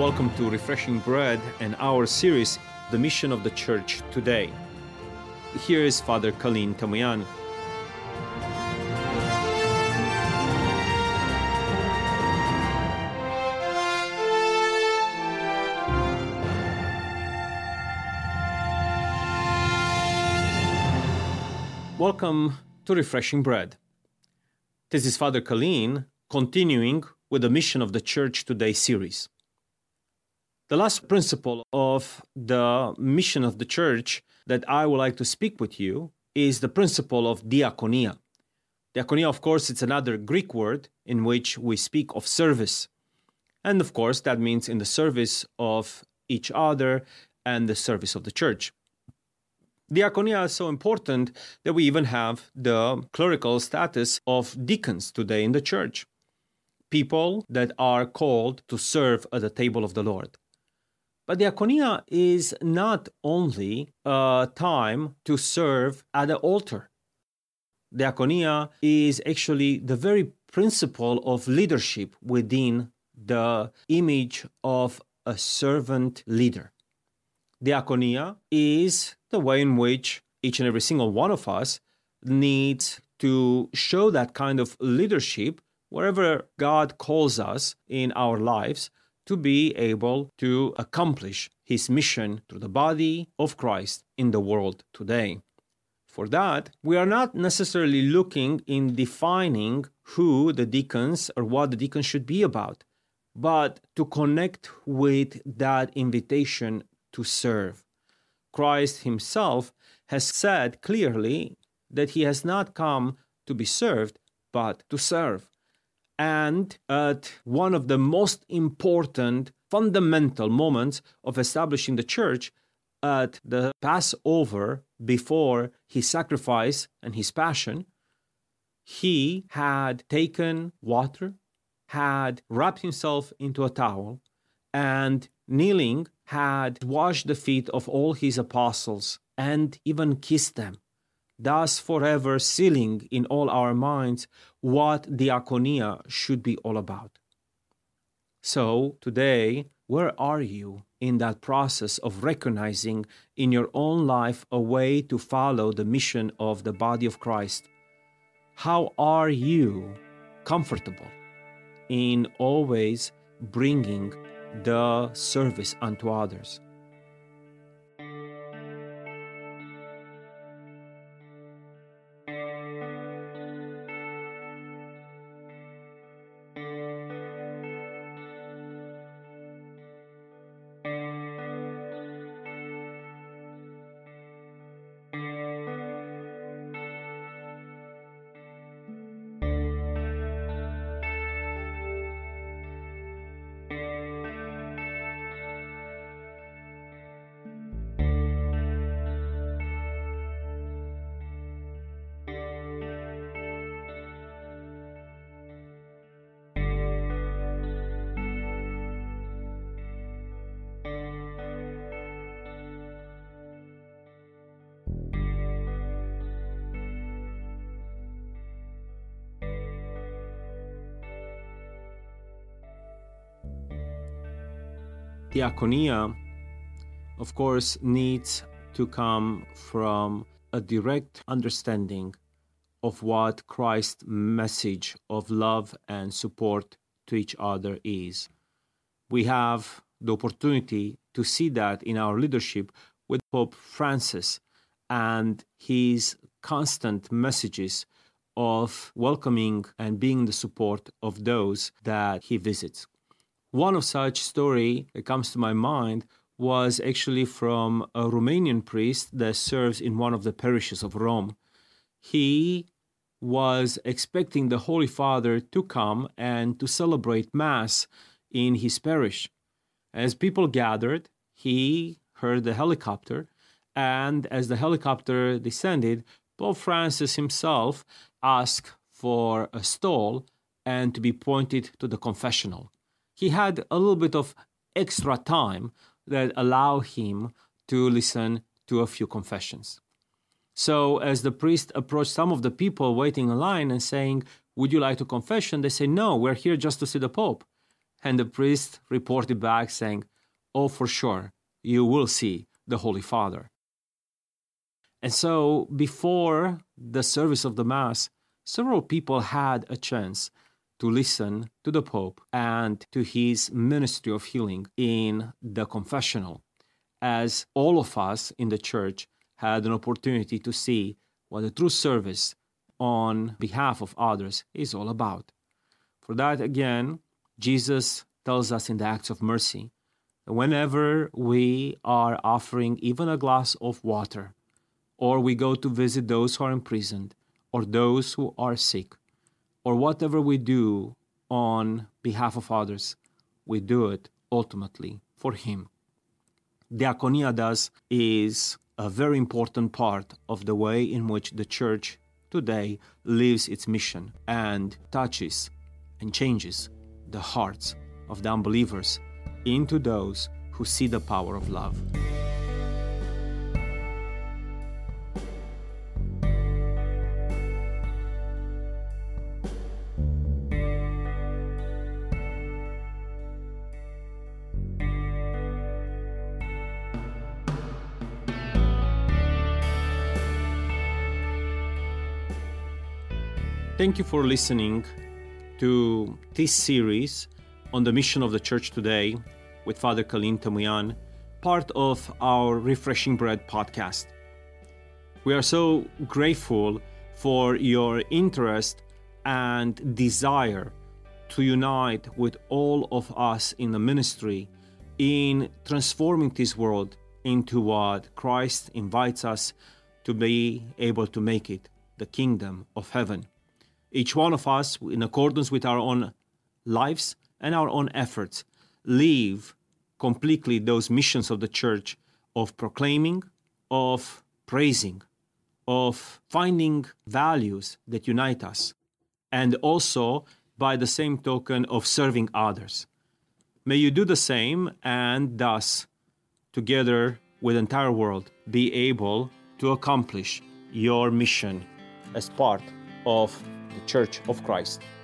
Welcome to Refreshing Bread and our series, The Mission of the Church Today. Here is Father Călin Tămâianu. Welcome to Refreshing Bread. This is Father Călin, continuing with the Mission of the Church Today series. The last principle of the mission of the church that I would like to speak with you is the principle of diakonia. Diakonia, of course, it's another Greek word in which we speak of service. And of course, that means in the service of each other and the service of the church. Diakonia is so important that we even have the clerical status of deacons today in the church. People that are called to serve at the table of the Lord. But diakonia is not only a time to serve at the altar. Diakonia is actually the very principle of leadership within the image of a servant leader. Diakonia is the way in which each and every single one of us needs to show that kind of leadership wherever God calls us in our lives to be able to accomplish His mission through the body of Christ in the world today. For that, we are not necessarily looking in defining who the deacons or what the deacons should be about, but to connect with that invitation to serve. Christ Himself has said clearly that He has not come to be served, but to serve. And at one of the most important, fundamental moments of establishing the church, at the Passover before His sacrifice and His passion, He had taken water, had wrapped Himself into a towel, and kneeling had washed the feet of all His apostles and even kissed them, thus forever sealing in all our minds what diakonia should be all about. So today, where are you in that process of recognizing in your own life a way to follow the mission of the body of Christ? How are you comfortable in always bringing the service unto others? Diakonia, of course, needs to come from a direct understanding of what Christ's message of love and support to each other is. We have the opportunity to see that in our leadership with Pope Francis and his constant messages of welcoming and being the support of those that he visits. One of such story that comes to my mind was actually from a Romanian priest that serves in one of the parishes of Rome. He was expecting the Holy Father to come and to celebrate Mass in his parish. As people gathered, he heard the helicopter, and as the helicopter descended, Pope Francis himself asked for a stall and to be pointed to the confessional. He had a little bit of extra time that allowed him to listen to a few confessions. So as the priest approached some of the people waiting in line and saying, "Would you like to confession?" They say, "No, we're here just to see the Pope." And the priest reported back saying, "Oh, for sure, you will see the Holy Father." And so before the service of the Mass, several people had a chance to listen to the Pope and to his ministry of healing in the confessional, as all of us in the Church had an opportunity to see what the true service on behalf of others is all about. For that, again, Jesus tells us in the Acts of Mercy that whenever we are offering even a glass of water, or we go to visit those who are imprisoned, or those who are sick, or whatever we do on behalf of others, we do it ultimately for Him. Diaconia thus is a very important part of the way in which the Church today lives its mission and touches and changes the hearts of the unbelievers into those who see the power of love. Thank you for listening to this series on the mission of the Church today with Father Călin Tămâian, part of our Refreshing Bread podcast. We are so grateful for your interest and desire to unite with all of us in the ministry in transforming this world into what Christ invites us to be able to make it, the kingdom of heaven. Each one of us, in accordance with our own lives and our own efforts, live completely those missions of the Church of proclaiming, of praising, of finding values that unite us, and also, by the same token, of serving others. May you do the same, and thus, together with the entire world, be able to accomplish your mission as part of the Church of Christ.